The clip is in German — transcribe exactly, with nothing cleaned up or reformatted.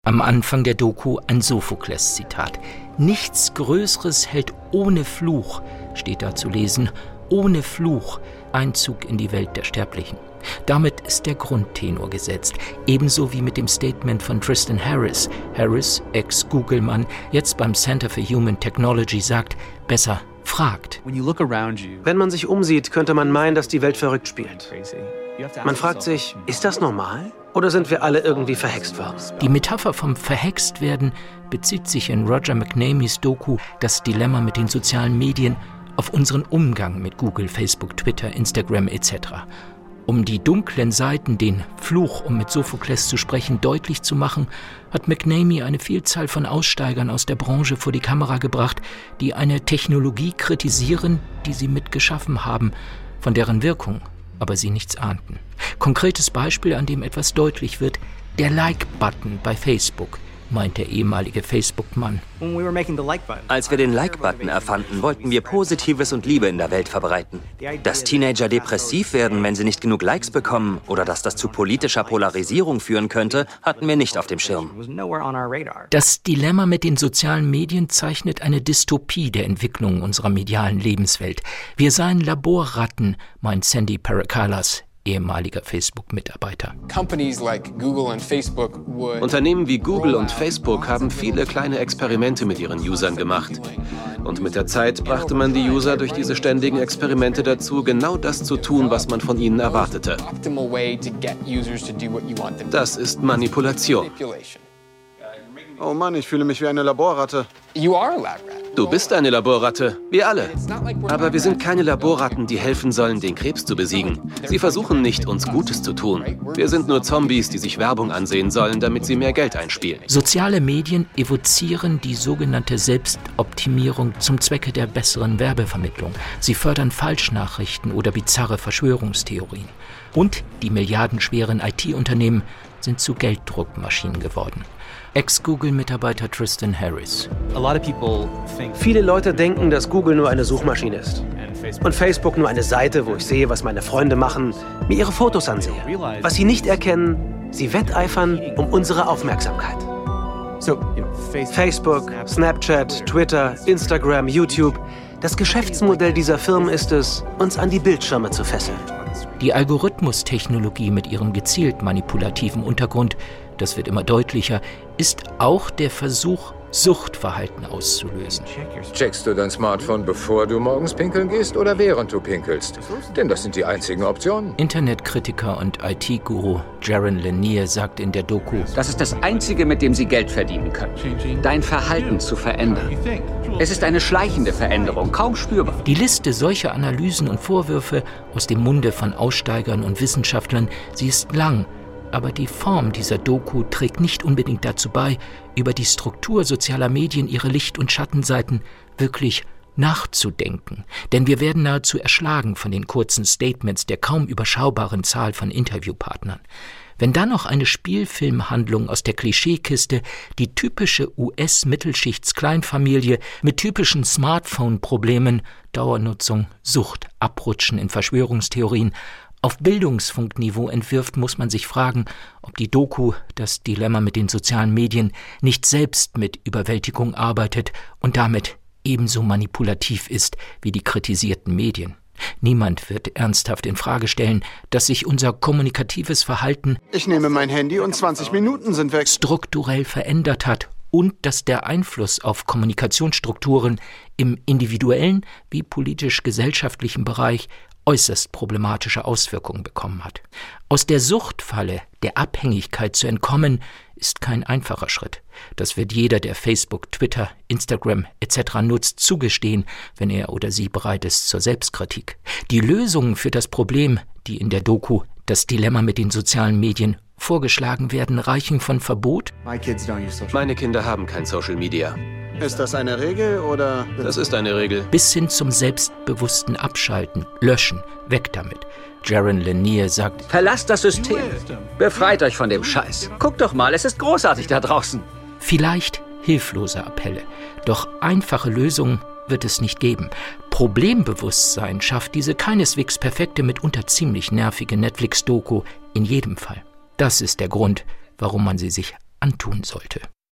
Am Anfang der Doku ein Sophokles-Zitat. Nichts Größeres hält ohne Fluch, steht da zu lesen, ohne Fluch Einzug in die Welt der Sterblichen. Damit ist der Grundtenor gesetzt, ebenso wie mit dem Statement von Tristan Harris. Harris, Ex-Google-Mann, jetzt beim Center for Human Technology, sagt, besser fragt. Wenn man sich umsieht, könnte man meinen, dass die Welt verrückt spielt. Man fragt sich, ist das normal? Oder sind wir alle irgendwie verhext worden? Die Metapher vom Verhextwerden bezieht sich in Roger McNamys Doku Das Dilemma mit den sozialen Medien auf unseren Umgang mit Google, Facebook, Twitter, Instagram et cetera. Um die dunklen Seiten, den Fluch, um mit Sophokles zu sprechen, deutlich zu machen, hat McNamee eine Vielzahl von Aussteigern aus der Branche vor die Kamera gebracht, die eine Technologie kritisieren, die sie mitgeschaffen haben, von deren Wirkung aber sie nichts ahnten. Konkretes Beispiel, an dem etwas deutlich wird, der Like-Button bei Facebook, meint der ehemalige Facebook-Mann. Als wir den Like-Button erfanden, wollten wir Positives und Liebe in der Welt verbreiten. Dass Teenager depressiv werden, wenn sie nicht genug Likes bekommen, oder dass das zu politischer Polarisierung führen könnte, hatten wir nicht auf dem Schirm. Das Dilemma mit den sozialen Medien zeichnet eine Dystopie der Entwicklung unserer medialen Lebenswelt. Wir seien Laborratten, meint Sandy Parakalas, ehemaliger Facebook-Mitarbeiter. Unternehmen wie Google und Facebook haben viele kleine Experimente mit ihren Usern gemacht. Und mit der Zeit brachte man die User durch diese ständigen Experimente dazu, genau das zu tun, was man von ihnen erwartete. Das ist Manipulation. Oh Mann, ich fühle mich wie eine Laborratte. Du bist eine Laborratte, wir alle. Aber wir sind keine Laborratten, die helfen sollen, den Krebs zu besiegen. Sie versuchen nicht, uns Gutes zu tun. Wir sind nur Zombies, die sich Werbung ansehen sollen, damit sie mehr Geld einspielen. Soziale Medien evozieren die sogenannte Selbstoptimierung zum Zwecke der besseren Werbevermittlung. Sie fördern Falschnachrichten oder bizarre Verschwörungstheorien. Und die milliardenschweren I T-Unternehmen sind zu Gelddruckmaschinen geworden. Ex-Google-Mitarbeiter Tristan Harris. Viele Leute denken, dass Google nur eine Suchmaschine ist. Und Facebook nur eine Seite, wo ich sehe, was meine Freunde machen, mir ihre Fotos ansehe. Was sie nicht erkennen, sie wetteifern um unsere Aufmerksamkeit. Facebook, Snapchat, Twitter, Instagram, YouTube. Das Geschäftsmodell dieser Firmen ist es, uns an die Bildschirme zu fesseln. Die Algorithmustechnologie mit ihrem gezielt manipulativen Untergrund, das wird immer deutlicher, ist auch der Versuch, Suchtverhalten auszulösen. Checkst du dein Smartphone, bevor du morgens pinkeln gehst oder während du pinkelst? Denn das sind die einzigen Optionen. Internetkritiker und I T-Guru Jaron Lanier sagt in der Doku: Das ist das Einzige, mit dem sie Geld verdienen können. Dein Verhalten zu verändern. Es ist eine schleichende Veränderung, kaum spürbar. Die Liste solcher Analysen und Vorwürfe aus dem Munde von Aussteigern und Wissenschaftlern, sie ist lang. Aber die Form dieser Doku trägt nicht unbedingt dazu bei, über die Struktur sozialer Medien, ihre Licht- und Schattenseiten wirklich nachzudenken. Denn wir werden nahezu erschlagen von den kurzen Statements der kaum überschaubaren Zahl von Interviewpartnern. Wenn dann noch eine Spielfilmhandlung aus der Klischeekiste die typische U S-Mittelschichts-Kleinfamilie mit typischen Smartphone-Problemen, Dauernutzung, Sucht, Abrutschen in Verschwörungstheorien auf Bildungsfunkniveau entwirft, muss man sich fragen, ob die Doku Das Dilemma mit den sozialen Medien nicht selbst mit Überwältigung arbeitet und damit ebenso manipulativ ist wie die kritisierten Medien. Niemand wird ernsthaft in Frage stellen, dass sich unser kommunikatives Verhalten Ich nehme mein Handy und zwanzig Minuten sind weg. strukturell verändert hat und dass der Einfluss auf Kommunikationsstrukturen im individuellen wie politisch-gesellschaftlichen Bereich äußerst problematische Auswirkungen bekommen hat. Aus der Suchtfalle der Abhängigkeit zu entkommen, ist kein einfacher Schritt. Das wird jeder, der Facebook, Twitter, Instagram et cetera nutzt, zugestehen, wenn er oder sie bereit ist zur Selbstkritik. Die Lösungen für das Problem, die in der Doku Das Dilemma mit den sozialen Medien vorgeschlagen werden, reichen von Verbot. Meine Kinder haben kein Social Media. Ist das eine Regel oder? Das ist eine Regel. Bis hin zum selbstbewussten Abschalten, Löschen, weg damit. Jaron Lanier sagt: Verlasst das System. Befreit euch von dem Scheiß. Guckt doch mal, es ist großartig da draußen. Vielleicht hilflose Appelle, doch einfache Lösungen wird es nicht geben. Problembewusstsein schafft diese keineswegs perfekte, mitunter ziemlich nervige Netflix-Doku in jedem Fall. Das ist der Grund, warum man sie sich antun sollte.